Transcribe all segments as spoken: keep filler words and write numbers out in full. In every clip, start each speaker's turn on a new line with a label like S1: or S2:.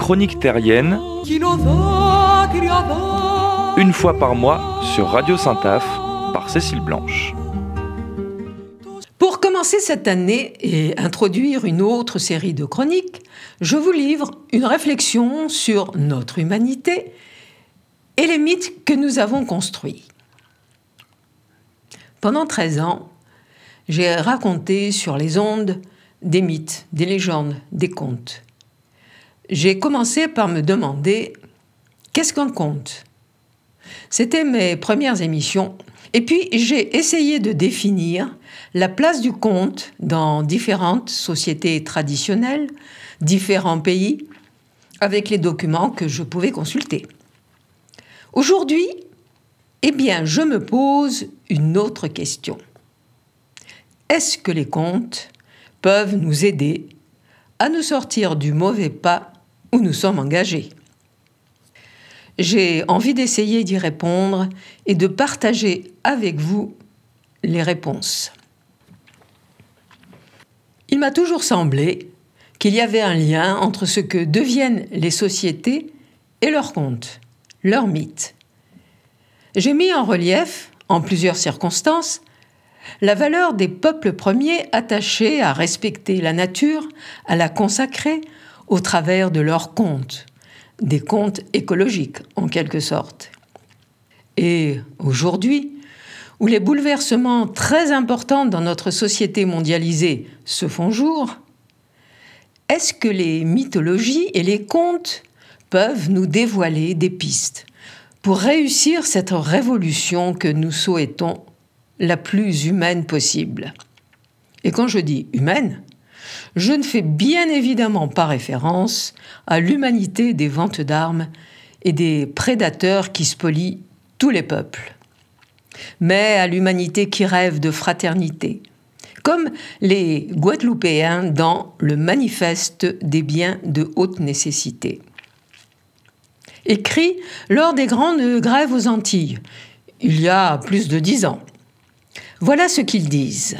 S1: Chroniques terriennes, une fois par mois sur Radio Saint-Aph par Cécile Blanche.
S2: Pour commencer cette année et introduire une autre série de chroniques, je vous livre une réflexion sur notre humanité et les mythes que nous avons construits. Pendant treize ans, j'ai raconté sur les ondes des mythes, des légendes, des contes. J'ai commencé par me demander « Qu'est-ce qu'un conte ?» C'était mes premières émissions. Et puis, j'ai essayé de définir la place du conte dans différentes sociétés traditionnelles, différents pays, avec les documents que je pouvais consulter. Aujourd'hui, eh bien, je me pose une autre question. Est-ce que les contes peuvent nous aider à nous sortir du mauvais pas où nous sommes engagés ? J'ai envie d'essayer d'y répondre et de partager avec vous les réponses. Il m'a toujours semblé qu'il y avait un lien entre ce que deviennent les sociétés et leurs contes, leurs mythes. J'ai mis en relief, en plusieurs circonstances, la valeur des peuples premiers attachés à respecter la nature, à la consacrer au travers de leurs contes, des contes écologiques en quelque sorte. Et aujourd'hui, où les bouleversements très importants dans notre société mondialisée se font jour, est-ce que les mythologies et les contes peuvent nous dévoiler des pistes pour réussir cette révolution que nous souhaitons la plus humaine possible? Et quand je dis humaine, je ne fais bien évidemment pas référence à l'humanité des ventes d'armes et des prédateurs qui spolient tous les peuples, mais à l'humanité qui rêve de fraternité, comme les Guadeloupéens dans le Manifeste des biens de haute nécessité. Écrit lors des grandes grèves aux Antilles, il y a plus de dix ans. Voilà ce qu'ils disent.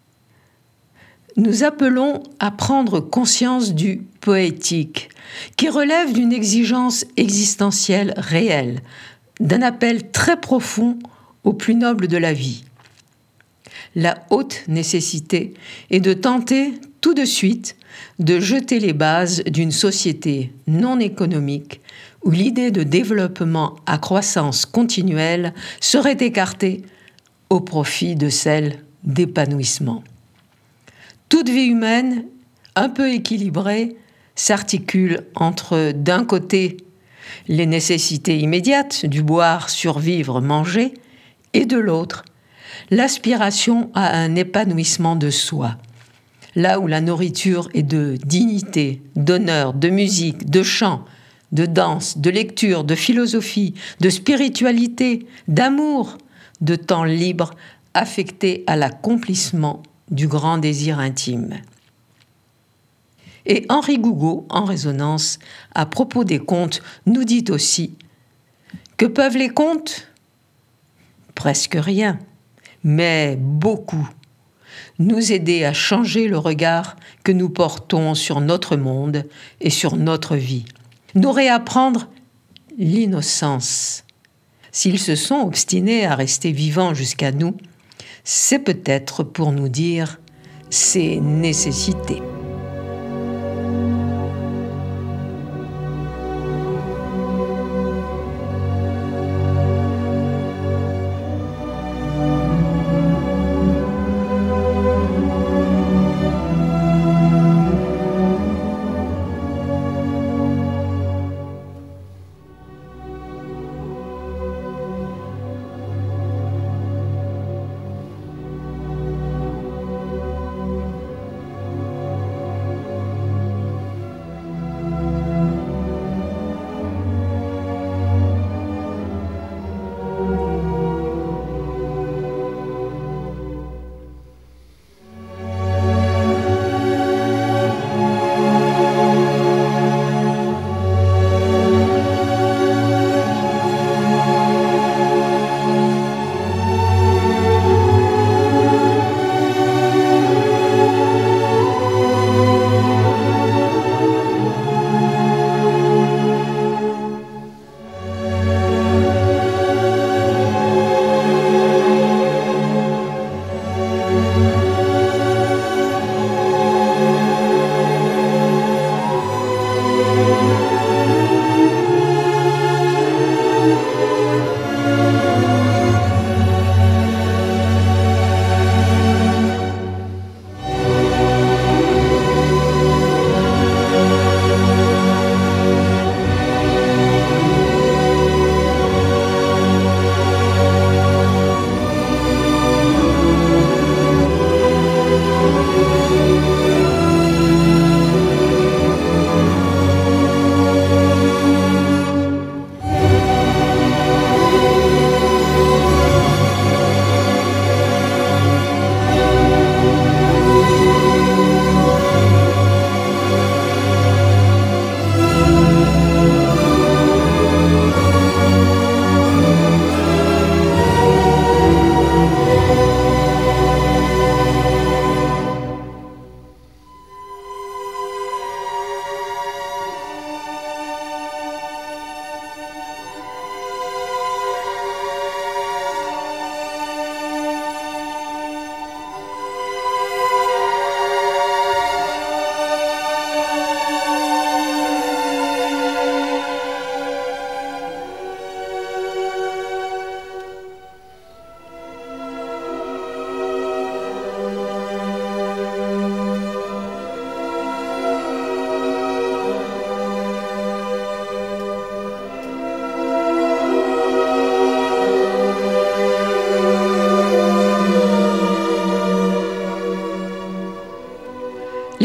S2: Nous appelons à prendre conscience du poétique, qui relève d'une exigence existentielle réelle, d'un appel très profond au plus noble de la vie. La haute nécessité est de tenter tout de suite de jeter les bases d'une société non économique où l'idée de développement à croissance continuelle serait écartée au profit de celle d'épanouissement. Toute vie humaine, un peu équilibrée, s'articule entre, d'un côté, les nécessités immédiates du boire, survivre, manger, et de l'autre, l'aspiration à un épanouissement de soi, là où la nourriture est de dignité, d'honneur, de musique, de chant, de danse, de lecture, de philosophie, de spiritualité, d'amour, de temps libre affecté à l'accomplissement du grand désir intime. Et Henri Gougaud, en résonance, à propos des contes, nous dit aussi que peuvent les contes ? Presque rien, mais beaucoup. Nous aider à changer le regard que nous portons sur notre monde et sur notre vie. Nous réapprendre l'innocence. S'ils se sont obstinés à rester vivants jusqu'à nous, c'est peut-être pour nous dire « c'est nécessité ».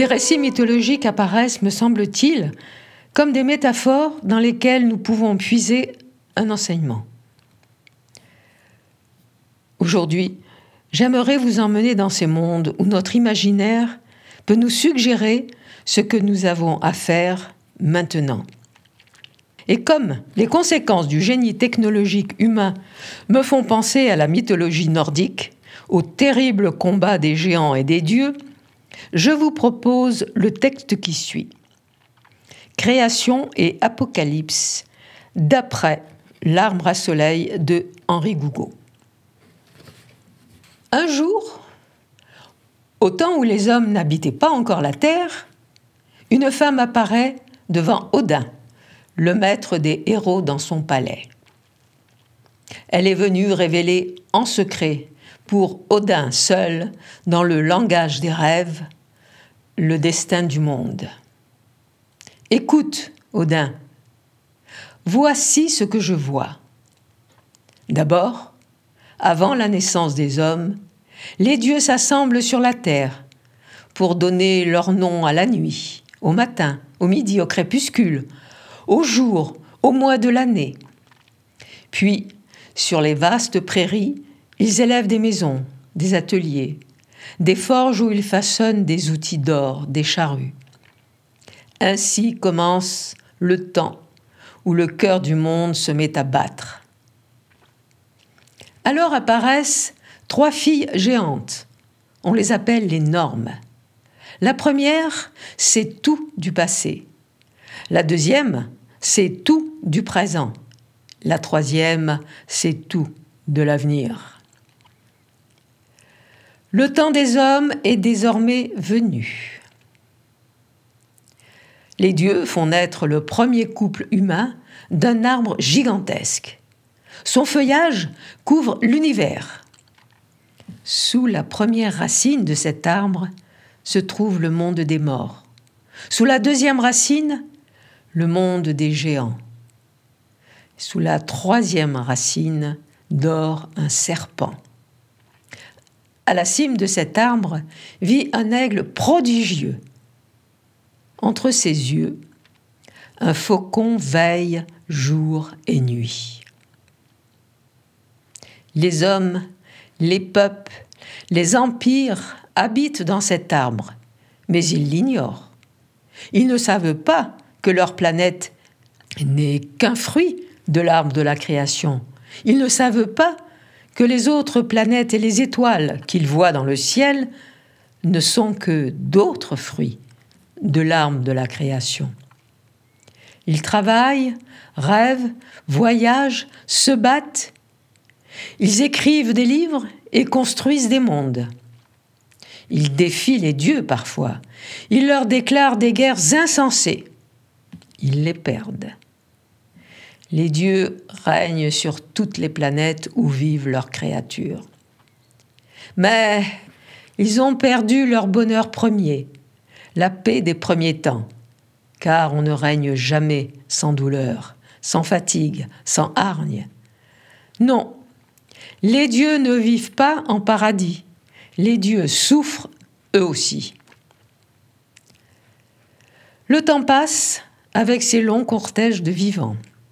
S2: récits mythologiques apparaissent, me semble-t-il, comme des métaphores dans lesquelles nous pouvons puiser un enseignement. Aujourd'hui, j'aimerais vous emmener dans ces mondes où notre imaginaire peut nous suggérer ce que nous avons à faire maintenant. Et comme les conséquences du génie technologique humain me font penser à la mythologie nordique, au terrible combat des géants et des dieux, je vous propose le texte qui suit. Création et Apocalypse, d'après L'Arbre à soleil de Henri Gougaud. Un jour, au temps où les hommes n'habitaient pas encore la terre, une femme apparaît devant Odin, le maître des héros dans son palais. Elle est venue révéler en secret, pour Odin seul, dans le langage des rêves, le destin du monde. « Écoute, Odin, voici ce que je vois. D'abord, avant la naissance des hommes, les dieux s'assemblent sur la terre pour donner leur nom à la nuit, au matin, au midi, au crépuscule, au jour, au mois de l'année. Puis, sur les vastes prairies, ils élèvent des maisons, des ateliers, des forges où ils façonnent des outils d'or, des charrues. Ainsi commence le temps où le cœur du monde se met à battre. Alors apparaissent trois filles géantes. On les appelle les normes. La première, c'est tout du passé. La deuxième, c'est tout du présent. La troisième, c'est tout de l'avenir. Le temps des hommes est désormais venu. Les dieux font naître le premier couple humain d'un arbre gigantesque. Son feuillage couvre l'univers. Sous la première racine de cet arbre se trouve le monde des morts. Sous la deuxième racine, le monde des géants. Sous la troisième racine dort un serpent. À la cime de cet arbre vit un aigle prodigieux. Entre ses yeux, un faucon veille jour et nuit. Les hommes, les peuples, les empires habitent dans cet arbre, mais ils l'ignorent. Ils ne savent pas que leur planète n'est qu'un fruit de l'arbre de la création. Ils ne savent pas que les autres planètes et les étoiles qu'ils voient dans le ciel ne sont que d'autres fruits de l'arbre de la création. Ils travaillent, rêvent, voyagent, se battent. Ils écrivent des livres et construisent des mondes. Ils défient les dieux parfois. Ils leur déclarent des guerres insensées. Ils les perdent. Les dieux règnent sur toutes les planètes où vivent leurs créatures. Mais ils ont perdu leur bonheur premier, la paix des premiers temps, car on ne règne jamais sans douleur, sans fatigue, sans hargne. Non, les dieux ne vivent pas en paradis. Les dieux souffrent eux aussi. Le temps passe avec ses longs cortèges de vivants.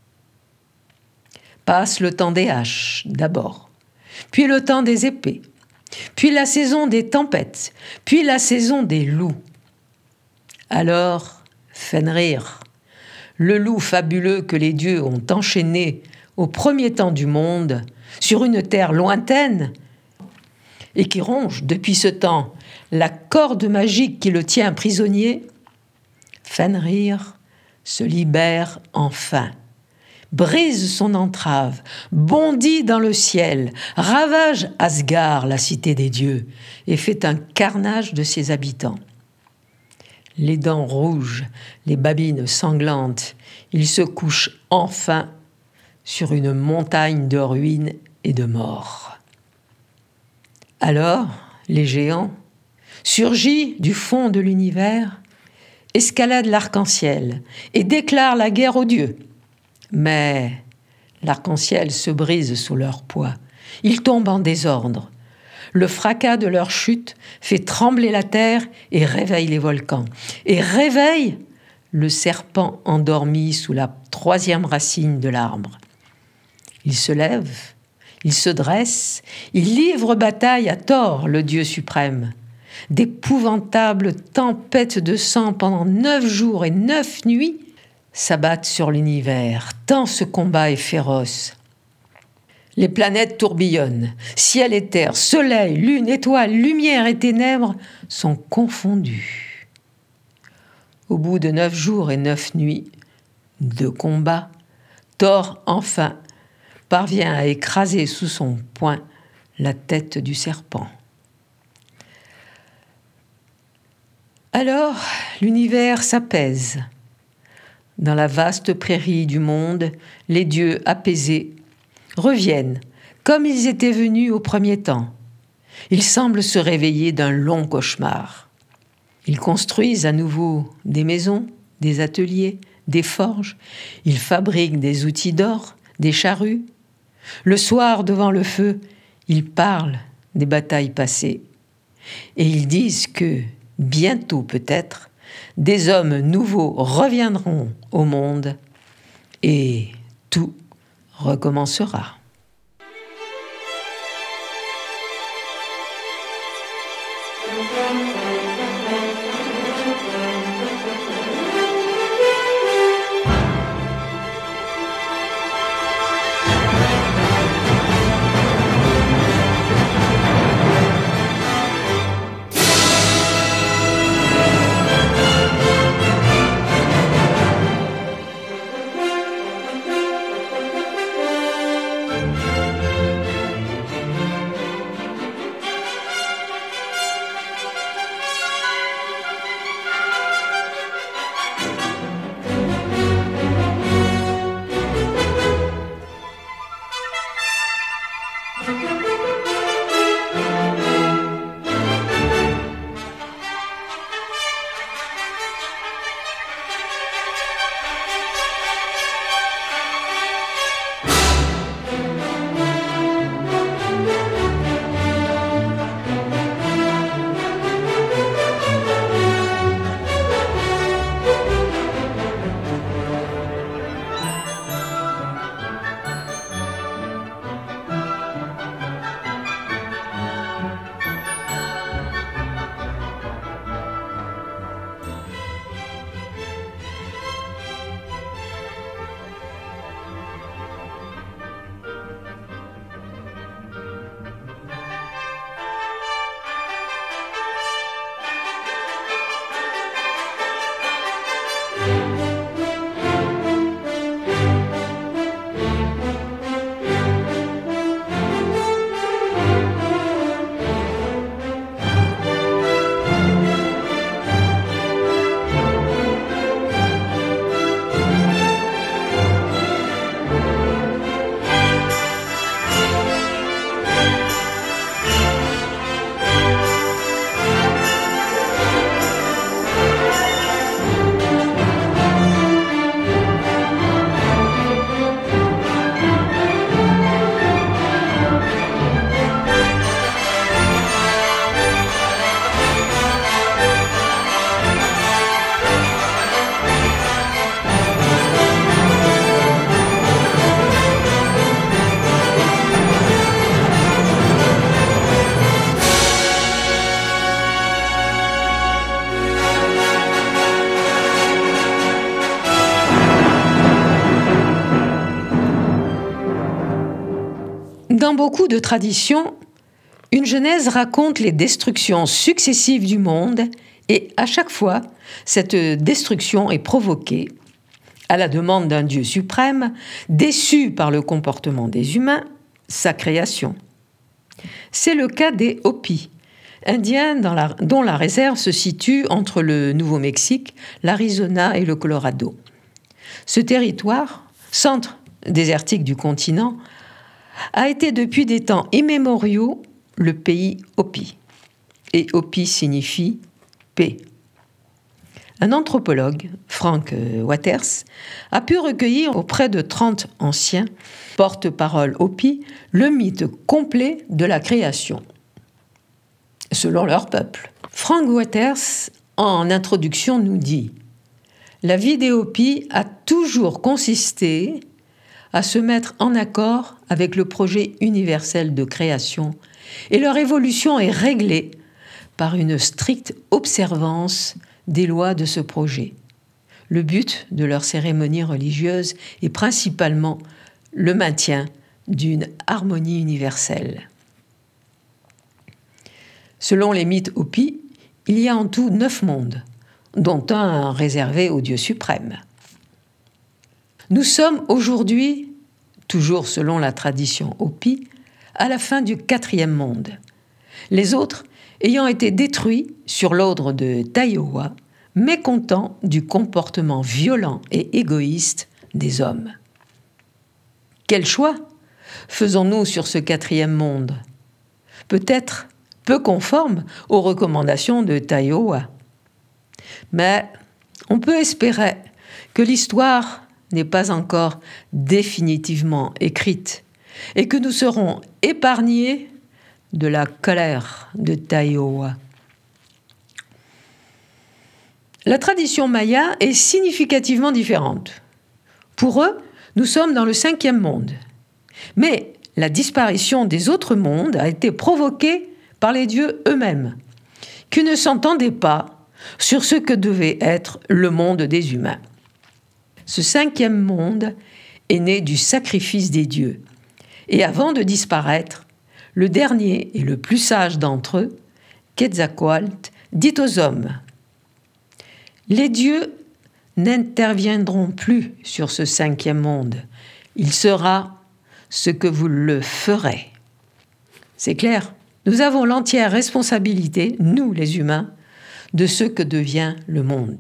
S2: Passe le temps des haches, d'abord, puis le temps des épées, puis la saison des tempêtes, puis la saison des loups. Alors, Fenrir, le loup fabuleux que les dieux ont enchaîné au premier temps du monde, sur une terre lointaine, et qui ronge depuis ce temps la corde magique qui le tient prisonnier, Fenrir se libère enfin, brise son entrave, bondit dans le ciel, ravage Asgard, la cité des dieux, et fait un carnage de ses habitants. Les dents rouges, les babines sanglantes, il se couche enfin sur une montagne de ruines et de morts. Alors, les géants, surgis du fond de l'univers, escaladent l'arc-en-ciel et déclarent la guerre aux dieux. Mais l'arc-en-ciel se brise sous leur poids. Il tombe en désordre. Le fracas de leur chute fait trembler la terre et réveille les volcans. Et réveille le serpent endormi sous la troisième racine de l'arbre. Il se lève, il se dresse, il livre bataille à Thor, le dieu suprême. D'épouvantables tempêtes de sang pendant neuf jours et neuf nuits s'abattent sur l'univers, tant ce combat est féroce. Les planètes tourbillonnent, ciel et terre, soleil, lune, étoiles, lumière et ténèbres sont confondus. Au bout de neuf jours et neuf nuits de combat, Thor, enfin, parvient à écraser sous son poing la tête du serpent. Alors, l'univers s'apaise. Dans la vaste prairie du monde, les dieux apaisés reviennent comme ils étaient venus au premier temps. Ils semblent se réveiller d'un long cauchemar. Ils construisent à nouveau des maisons, des ateliers, des forges. Ils fabriquent des outils d'or, des charrues. Le soir, devant le feu, ils parlent des batailles passées. Et ils disent que, bientôt peut-être, des hommes nouveaux reviendront au monde et tout recommencera. Dans beaucoup de traditions, une Genèse raconte les destructions successives du monde et à chaque fois, cette destruction est provoquée à la demande d'un Dieu suprême, déçu par le comportement des humains, sa création. C'est le cas des Hopis, Indiens dans la, dont la réserve se situe entre le Nouveau-Mexique, l'Arizona et le Colorado. Ce territoire, centre désertique du continent, a été depuis des temps immémoriaux le pays Hopi. Et Hopi signifie paix. Un anthropologue, Frank Waters, a pu recueillir auprès de trente anciens porte-parole Hopi le mythe complet de la création. selon leur peuple. Frank Waters, en introduction, nous dit « La vie des Hopis a toujours consisté à se mettre en accord avec le projet universel de création et leur évolution est réglée par une stricte observance des lois de ce projet. Le but de leur cérémonie religieuse est principalement le maintien d'une harmonie universelle. » Selon les mythes Hopis, il y a en tout neuf mondes, dont un réservé au Dieu suprême. Nous sommes aujourd'hui, toujours selon la tradition Hopi, à la fin du quatrième monde, les autres ayant été détruits sur l'ordre de Taiowa, mécontents du comportement violent et égoïste des hommes. Quel choix faisons-nous sur ce quatrième monde ? Peut-être peu conforme aux recommandations de Taiowa. Mais on peut espérer que l'histoire n'est pas encore définitivement écrite et que nous serons épargnés de la colère de Taiowa. La tradition maya est significativement différente. Pour eux, nous sommes dans le cinquième monde. Mais la disparition des autres mondes a été provoquée par les dieux eux-mêmes, qui ne s'entendaient pas sur ce que devait être le monde des humains. Ce cinquième monde est né du sacrifice des dieux, et avant de disparaître, le dernier et le plus sage d'entre eux, Quetzalcoatl, dit aux hommes « Les dieux n'interviendront plus sur ce cinquième monde, il sera ce que vous le ferez. » C'est clair. Nous avons l'entière responsabilité, nous les humains, de ce que devient le monde.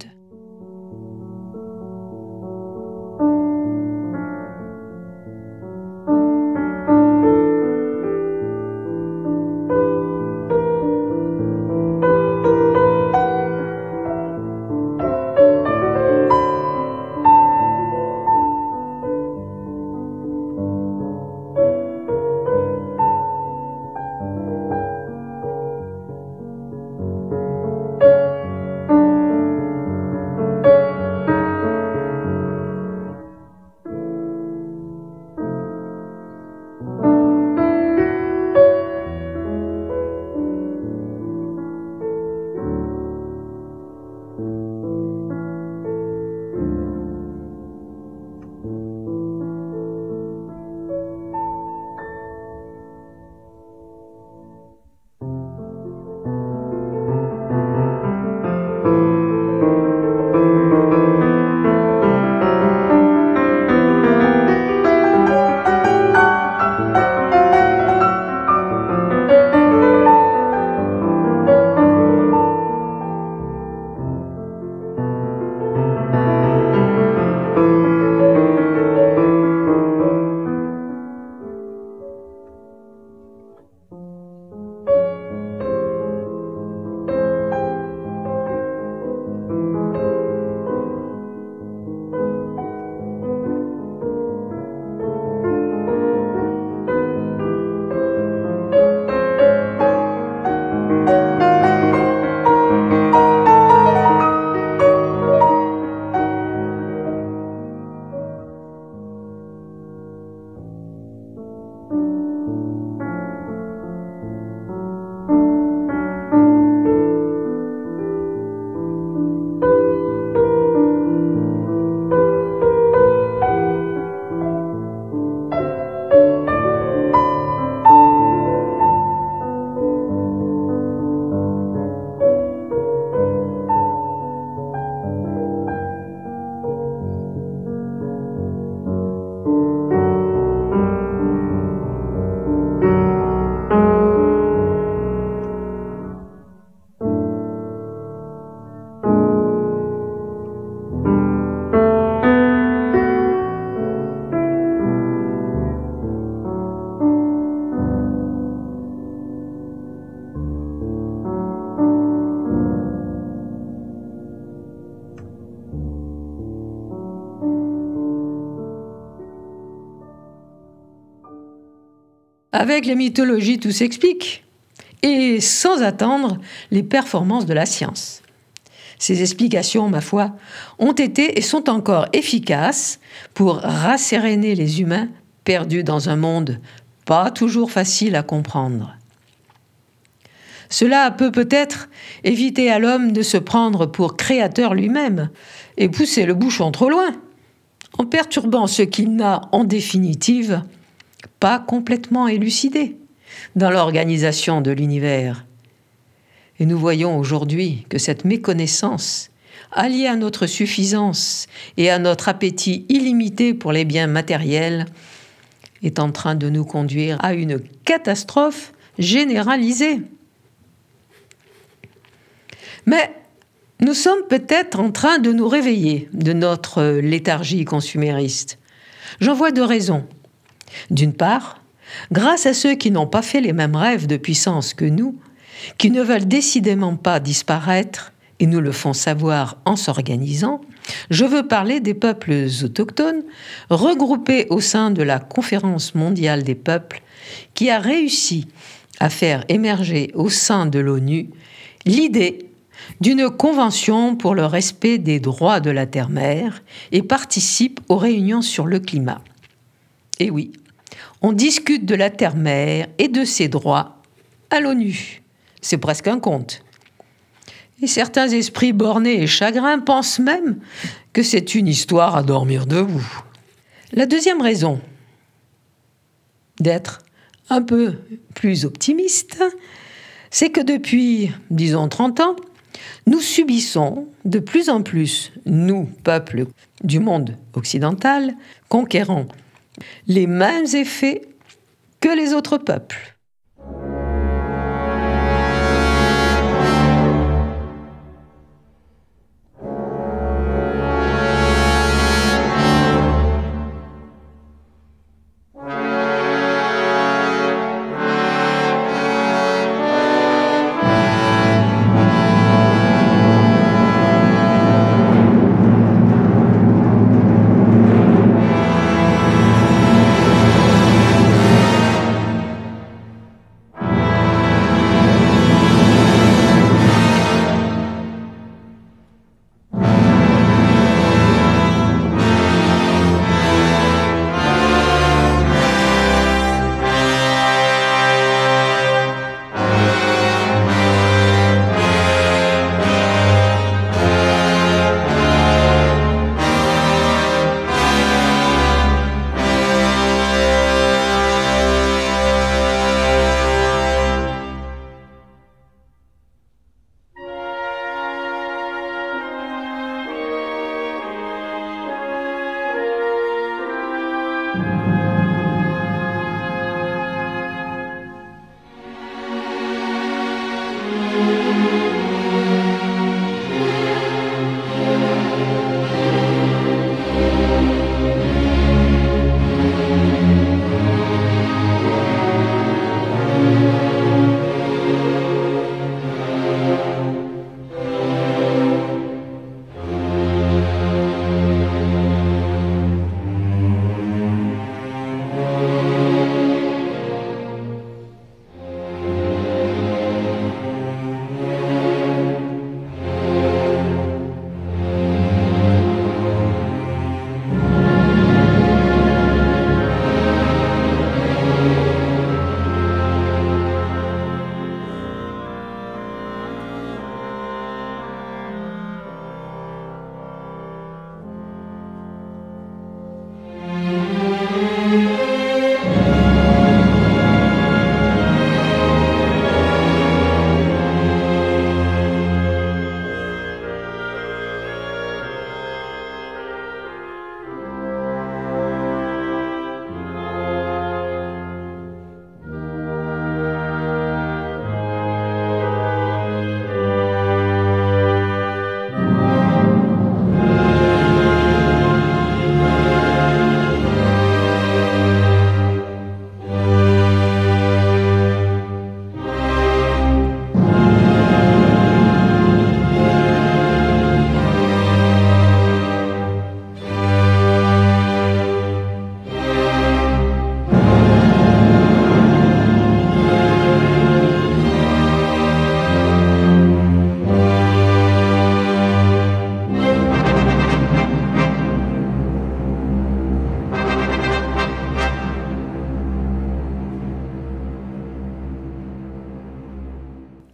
S2: Avec les mythologies, tout s'explique. et sans attendre les performances de la science. Ces explications, ma foi, ont été et sont encore efficaces pour rasséréner les humains perdus dans un monde pas toujours facile à comprendre. Cela peut peut-être éviter à l'homme de se prendre pour créateur lui-même et pousser le bouchon trop loin, en perturbant ce qu'il n'a, en définitive, pas complètement élucidé dans l'organisation de l'univers. Et nous voyons aujourd'hui que cette méconnaissance, alliée à notre suffisance et à notre appétit illimité pour les biens matériels, est en train de nous conduire à une catastrophe généralisée. Mais nous sommes peut-être en train de nous réveiller de notre léthargie consumériste. J'en vois deux raisons. D'une part, grâce à ceux qui n'ont pas fait les mêmes rêves de puissance que nous, qui ne veulent décidément pas disparaître et nous le font savoir en s'organisant, je veux parler des peuples autochtones regroupés au sein de la Conférence mondiale des peuples qui a réussi à faire émerger au sein de l'ONU l'idée d'une convention pour le respect des droits de la terre-mère et participe aux réunions sur le climat. Et oui, on discute de la terre-mère et de ses droits à l'ONU. C'est presque un conte. Et certains esprits bornés et chagrins pensent même que c'est une histoire à dormir debout. La deuxième raison d'être un peu plus optimiste, c'est que depuis, disons, trente ans, nous subissons de plus en plus, nous, peuples du monde occidental, conquérant les mêmes effets que les autres peuples.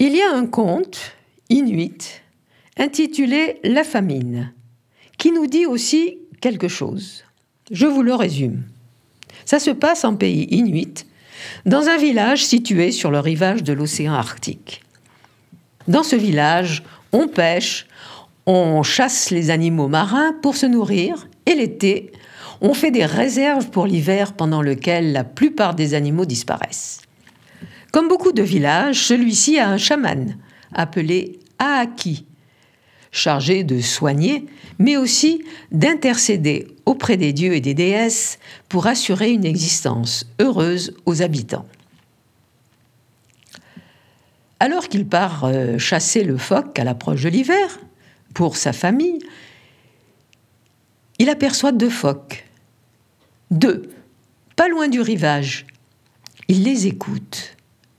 S2: Il y a un conte inuit intitulé « La famine » qui nous dit aussi quelque chose. Je vous le résume. Ça se passe en pays inuit, dans un village situé sur le rivage de l'océan Arctique. Dans ce village, on pêche, on chasse les animaux marins pour se nourrir et l'été, on fait des réserves pour l'hiver pendant lequel la plupart des animaux disparaissent. Comme beaucoup de villages, celui-ci a un chaman appelé Aaki, chargé de soigner, mais aussi d'intercéder auprès des dieux et des déesses pour assurer une existence heureuse aux habitants. Alors qu'il part euh, chasser le phoque à l'approche de l'hiver, pour sa famille, il aperçoit deux phoques. Deux, pas loin du rivage. Il les écoute.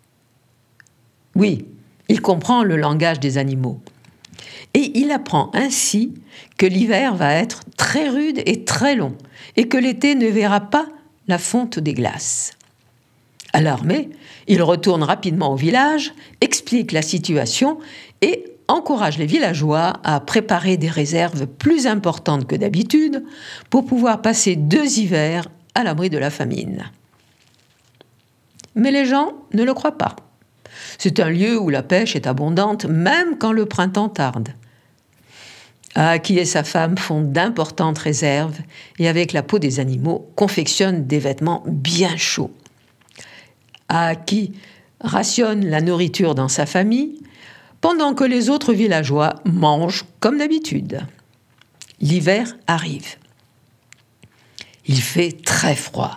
S2: Oui, il comprend le langage des animaux. Et il apprend ainsi que l'hiver va être très rude et très long, et que l'été ne verra pas la fonte des glaces. Alarmé, il retourne rapidement au village, explique la situation et encourage les villageois à préparer des réserves plus importantes que d'habitude pour pouvoir passer deux hivers à l'abri de la famine. Mais les gens ne le croient pas. C'est un lieu où la pêche est abondante, même quand le printemps tarde. Aaki et sa femme font d'importantes réserves et avec la peau des animaux confectionnent des vêtements bien chauds. Aaki rationne la nourriture dans sa famille, pendant que les autres villageois mangent comme d'habitude. L'hiver arrive. Il fait très froid.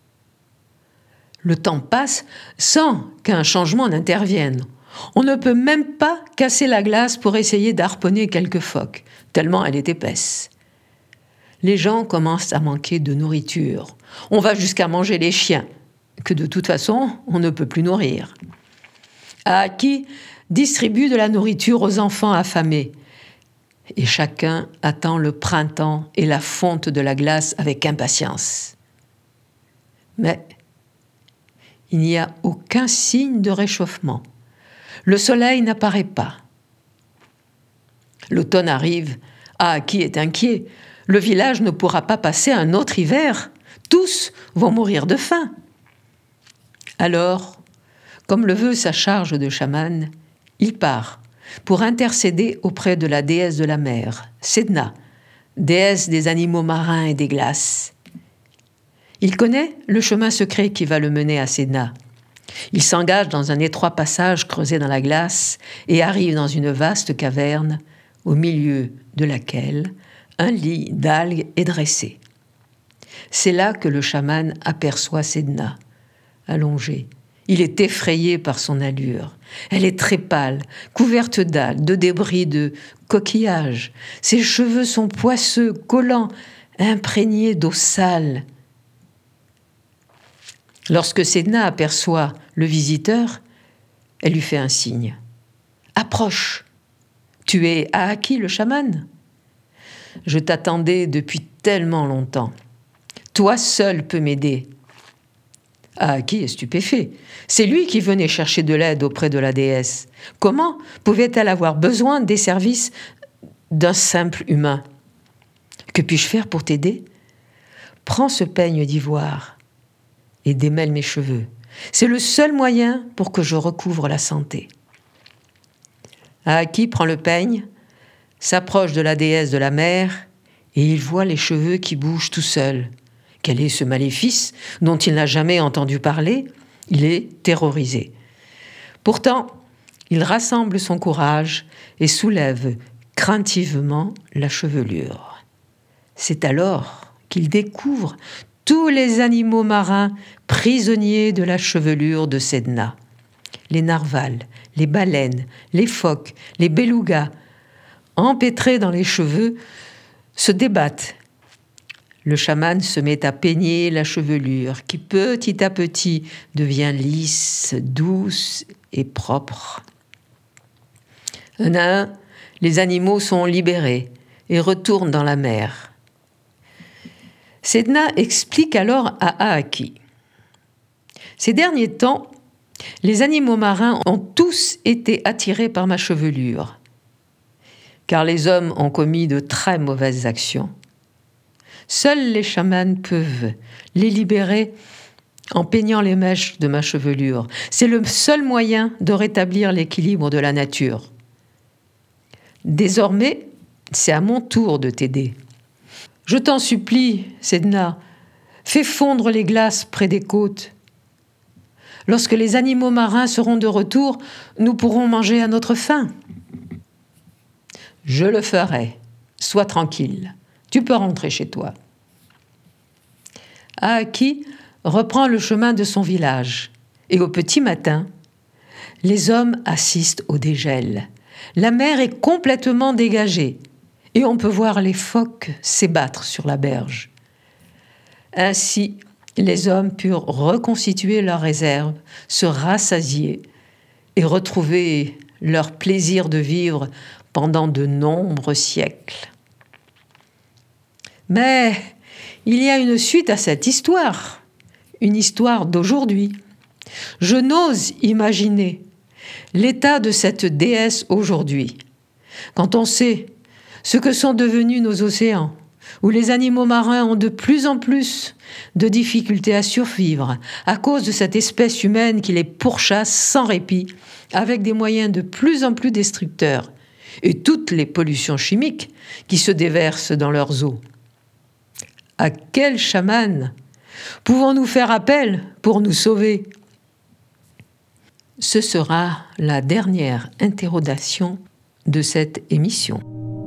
S2: Le temps passe sans qu'un changement n'intervienne. On ne peut même pas casser la glace pour essayer d'harponner quelques phoques, tellement elle est épaisse. Les gens commencent à manquer de nourriture. On va jusqu'à manger les chiens, que de toute façon, on ne peut plus nourrir. Aaki distribue de la nourriture aux enfants affamés. Et chacun attend le printemps et la fonte de la glace avec impatience. Mais il n'y a aucun signe de réchauffement. Le soleil n'apparaît pas. L'automne arrive. Aaki est inquiet. Le village ne pourra pas passer un autre hiver. Tous vont mourir de faim. Alors, comme le veut sa charge de chaman, il part pour intercéder auprès de la déesse de la mer, Sedna, déesse des animaux marins et des glaces. Il connaît le chemin secret qui va le mener à Sedna. Il s'engage dans un étroit passage creusé dans la glace et arrive dans une vaste caverne au milieu de laquelle un lit d'algues est dressé. C'est là que le chaman aperçoit Sedna, allongée. Il est effrayé par son allure. Elle est très pâle, couverte d'algues, de débris de coquillages. Ses cheveux sont poisseux, collants, imprégnés d'eau sale. Lorsque Sedna aperçoit le visiteur, elle lui fait un signe. « Approche ! Tu es Aaki le chaman ? Je t'attendais depuis tellement longtemps. Toi seul peux m'aider. » Aaki est stupéfait. C'est lui qui venait chercher de l'aide auprès de la déesse. Comment pouvait-elle avoir besoin des services d'un simple humain ? Que puis-je faire pour t'aider ? Prends ce peigne d'ivoire et démêle mes cheveux. C'est le seul moyen pour que je recouvre la santé. Aaki prend le peigne, s'approche de la déesse de la mer et il voit les cheveux qui bougent tout seuls. Quel est ce maléfice dont il n'a jamais entendu parler ? Il est terrorisé. Pourtant, il rassemble son courage et soulève craintivement la chevelure. C'est alors qu'il découvre tous les animaux marins prisonniers de la chevelure de Sedna. Les narvals, les baleines, les phoques, les belugas, empêtrés dans les cheveux, se débattent. Le chaman se met à peigner la chevelure qui petit à petit devient lisse, douce et propre. Un à un, les animaux sont libérés et retournent dans la mer. Sedna explique alors à Aaki. Ces derniers temps, Les animaux marins ont tous été attirés par ma chevelure, car les hommes ont commis de très mauvaises actions. Seuls les chamans peuvent les libérer en peignant les mèches de ma chevelure. C'est le seul moyen de rétablir l'équilibre de la nature. Désormais, c'est à mon tour de t'aider. Je t'en supplie, Sedna, fais fondre les glaces près des côtes. Lorsque les animaux marins seront de retour, nous pourrons manger à notre faim. Je le ferai. Sois tranquille. Tu peux rentrer chez toi. Aaki reprend le chemin de son village. Et au petit matin, les hommes assistent au dégel. La mer est complètement dégagée et on peut voir les phoques s'ébattre sur la berge. Ainsi, les hommes purent reconstituer leurs réserves, se rassasier et retrouver leur plaisir de vivre pendant de nombreux siècles. Mais il y a une suite à cette histoire, une histoire d'aujourd'hui. Je n'ose imaginer l'état de cette déesse aujourd'hui, quand on sait ce que sont devenus nos océans, où les animaux marins ont de plus en plus de difficultés à survivre à cause de cette espèce humaine qui les pourchasse sans répit, avec des moyens de plus en plus destructeurs, et toutes les pollutions chimiques qui se déversent dans leurs eaux. À quel chaman pouvons-nous faire appel pour nous sauver ? Ce sera la dernière interrogation de cette émission.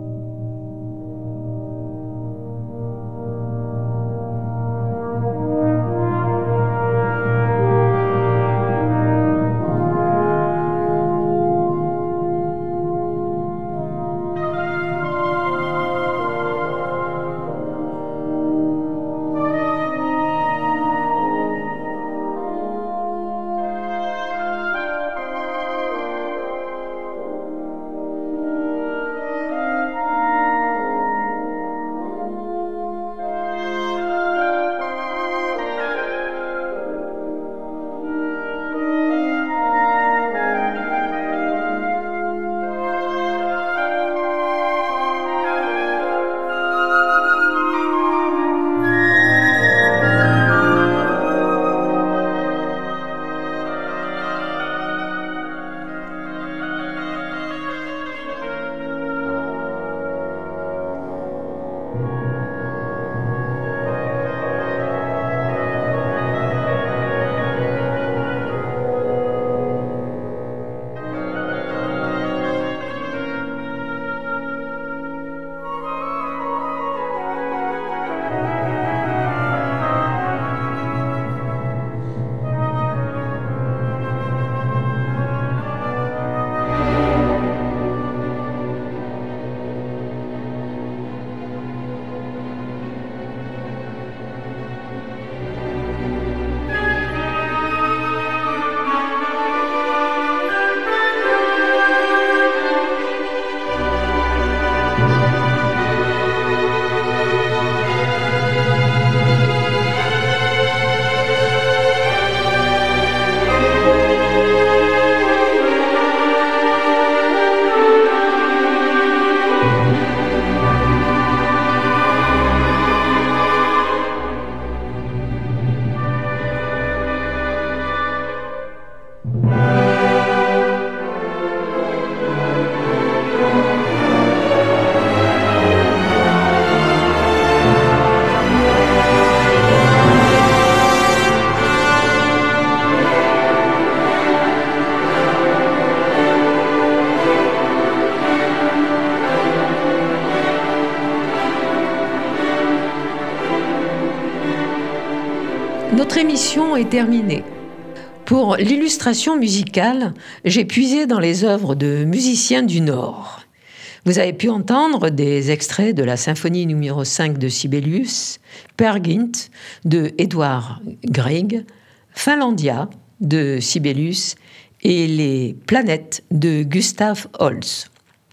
S2: Notre émission est terminée. Pour l'illustration musicale, j'ai puisé dans les œuvres de musiciens du Nord. Vous avez pu entendre des extraits de la symphonie numéro cinq de Sibelius, Peer Gynt de Edvard Grieg, Finlandia de Sibelius et Les Planètes de Gustav Holst.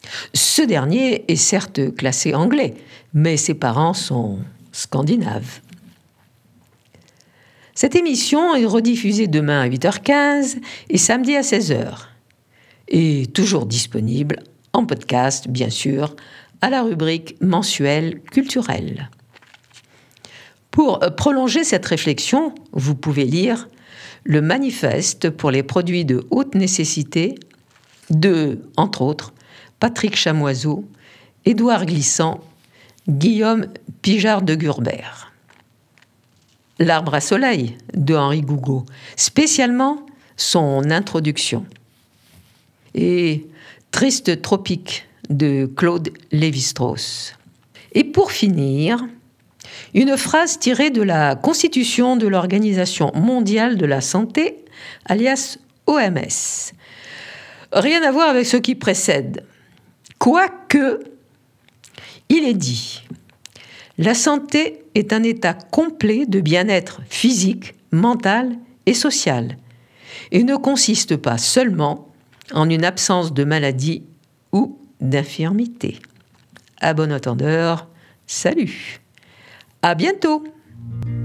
S2: Ce dernier est certes classé anglais, mais ses parents sont scandinaves. Cette émission est rediffusée demain à huit heures quinze et samedi à seize heures. Et toujours disponible en podcast, bien sûr, à la rubrique mensuelle culturelle. Pour prolonger cette réflexion, vous pouvez lire le manifeste pour les produits de haute nécessité de, entre autres, Patrick Chamoiseau, Édouard Glissant, Guillaume Pijard de Gurbert. L'Arbre à soleil de Henri Gougaud, spécialement son introduction. Et Triste tropique de Claude Lévi-Strauss. Et pour finir, une phrase tirée de la Constitution de l'Organisation mondiale de la santé, alias O M S. Rien à voir avec ce qui précède. Quoique, il est dit, la santé est un état complet de bien-être physique, mental et social, et ne consiste pas seulement en une absence de maladie ou d'infirmité. À bon entendeur, salut. À bientôt.